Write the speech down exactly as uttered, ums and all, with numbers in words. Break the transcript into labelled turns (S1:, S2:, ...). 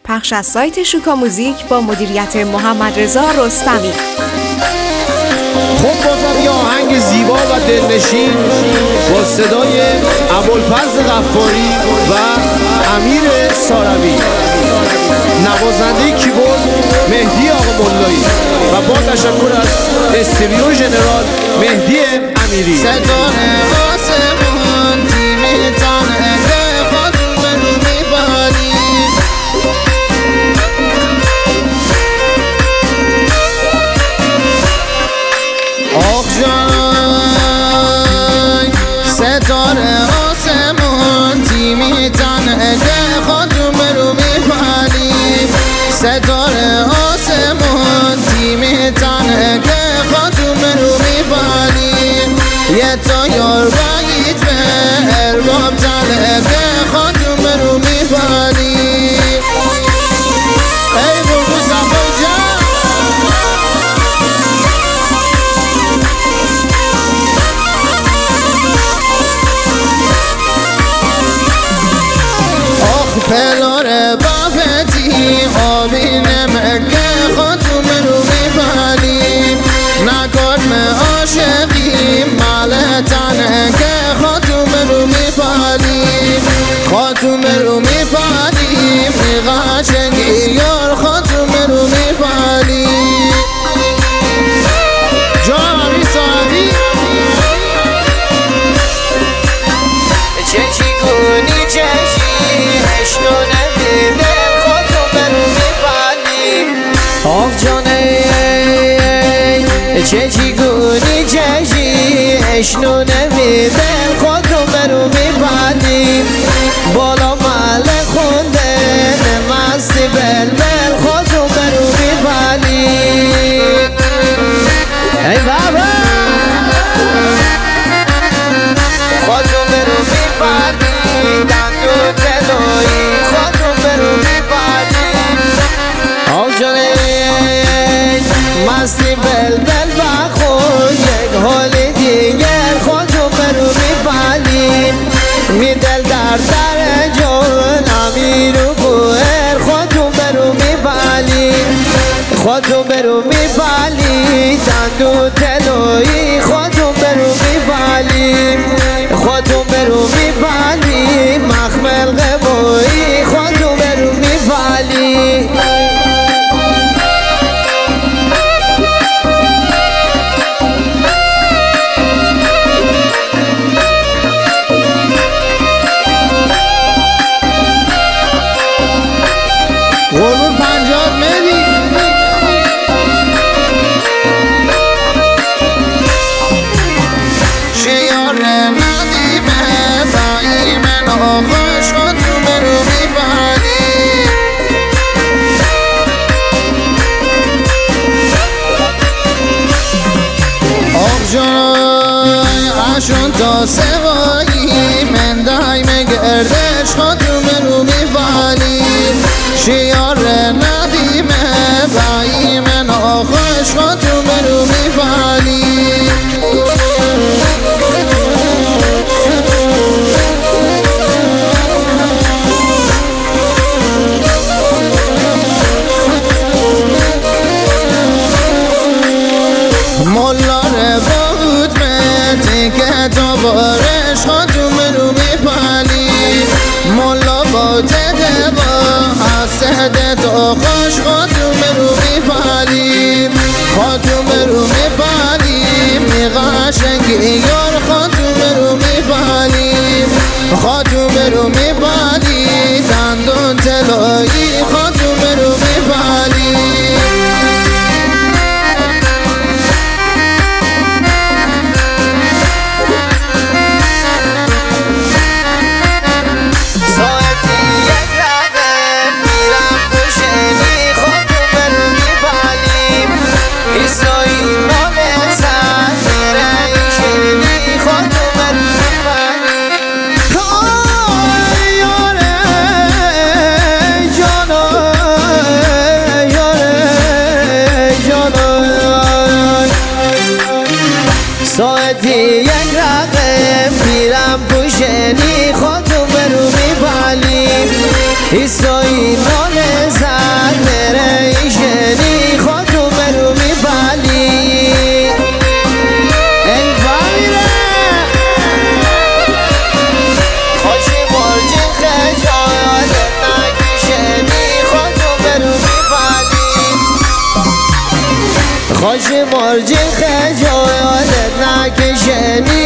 S1: پخش از سایت شوکا موزیک با مدیریت محمد رضا رستمی.
S2: خب بازم یه آهنگ زیبا و دلنشین با صدای ابوالفضل غفاری و امیر ساروی، نوازنده کیبورد مهدی آقا ملایی و با تشکر از استودیو ژنرال مهدی امیری.
S3: ستاره آسمون تیمی تنه خود منو میباری، آخ جان ستاره آسمون تیمی تنه خود منو میباری، ستاره آسمون تیمی تنه خود منو میباری، یه تا یار باید به ارباب تلقه خودم رو میباری. ای بگو صفای جان آخ پلار بابتی آبی نمکه خودم رو میباری، نکرم عاشقی مالتانه که خودم رو میباری، خودم رو میباری میغاشنگی یار خودم رو میباری. جانی سادی چشی گونی چشی هشنو نمیده خودم رو میباری، آخ جانه چشی گونی چشی هشنو نمیده خودم رو میباری، بالا مال خونده نمستی بلبل خودم رو میباری. ای بابا خودم رو میباری، دندو دلوی خودم رو میباری، آو جانه مستی بلبل بخون یک حال دیگر خودم رو میباری، می دل در در جان امیر و گوهر خودم رو میباری، خودم رو میباری، دندو دلوی خودم رو میباری، خودم رو میباری، مخمل قبوی خودم رو میباری. قربون پنجاب میدی شیار ندیمه بایی من آخوش خودم رو میباری، آخ جای عشون تا سوایی من دایم گردش خودم رو میباری، شیار ندیمه بایی من آخوش خودم رو میباری. ملار بود من تیکه تا بارش خودم رو میباری، ملا با تده با حسده تا خوش خودم رو میباری، خودم رو میباری میغاشنگی یار خودم رو میباری، خودم رو میباری دندون تلایی خودم رو میباری. ساعتی یک رقم میرم پوشنی خودم رو میبالیم ایسایی نالز مرج مرج خجالت نکشنی